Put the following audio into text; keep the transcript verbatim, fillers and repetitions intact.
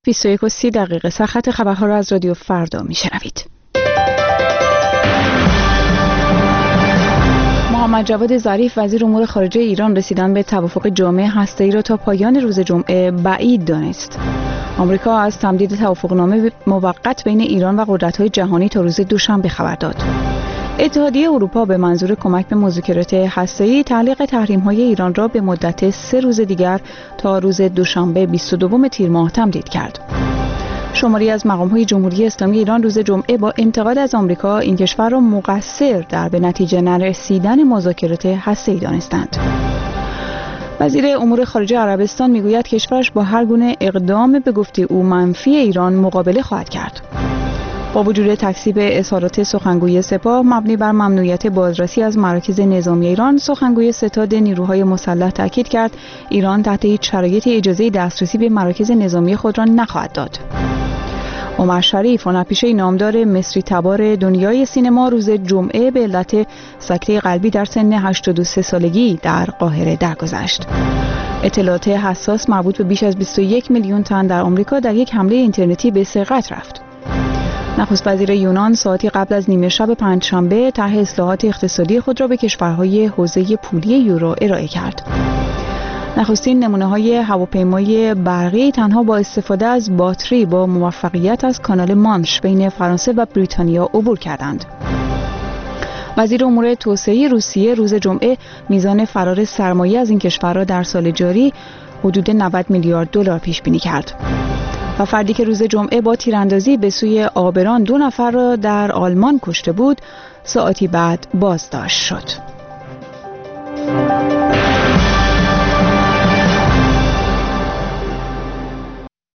بیست و یک و سی دقیقه سرخط خبرها را از رادیو فردا میشنوید. محمد جواد ظریف وزیر امور خارجه ایران رسیدن به توافق جامع هسته‌ای را تا پایان روز جمعه بعید دانست. آمریکا از تمدید توافقنامه موقت بین ایران و قدرت‌های جهانی تا روز دوشنبه خبر داد. اتحادیه اروپا به منظور کمک به مذاکرات هسته‌ای تعلیق تحریم‌های ایران را به مدت سه روز دیگر تا روز دوشنبه بیست و دو تیر ماه تمدید کرد. شماری از مقام‌های جمهوری اسلامی ایران روز جمعه با انتقاد از آمریکا این کشور را مقصر در به نتیجه نرسیدن مذاکرات هسته‌ای دانستند. وزیر امور خارجه عربستان میگوید کشورش با هر گونه اقدام به گفته او منفی ایران مقابله خواهد کرد. با وجود تکذیب اظهارات سخنگوی سپاه مبنی بر ممنوعیت بازرسی از مراکز نظامی ایران، سخنگوی ستاد نیروهای مسلح تاکید کرد ایران تحت هیچ شرایطی اجازه دسترسی به مراکز نظامی خود را نخواهد داد. عمر شریف، هنرپیشه نامدار مصری تبار دنیای سینما، روز جمعه به علت سکته قلبی در سن هشتاد و سه سالگی در قاهره درگذشت. اطلاعات حساس مربوط به بیش از بیست و یک میلیون تن در آمریکا در یک حمله اینترنتی به سرقت رفت. نخست وزیر یونان ساعتی قبل از نیمه شب پنجشنبه طرح اصلاحات اقتصادی خود را به کشورهای حوزه پولی یورو ارائه کرد. نخستین نمونه‌های هواپیمای برقی تنها با استفاده از باتری با موفقیت از کانال مانش بین فرانسه و بریتانیا عبور کردند. وزیر امور توسعه روسیه روز جمعه میزان فرار سرمایه از این کشور را در سال جاری حدود نود میلیارد دلار پیش بینی کرد. و فردی که روز جمعه با تیراندازی به سوی آبران دو نفر را در آلمان کشته بود، ساعتی بعد بازداشت شد.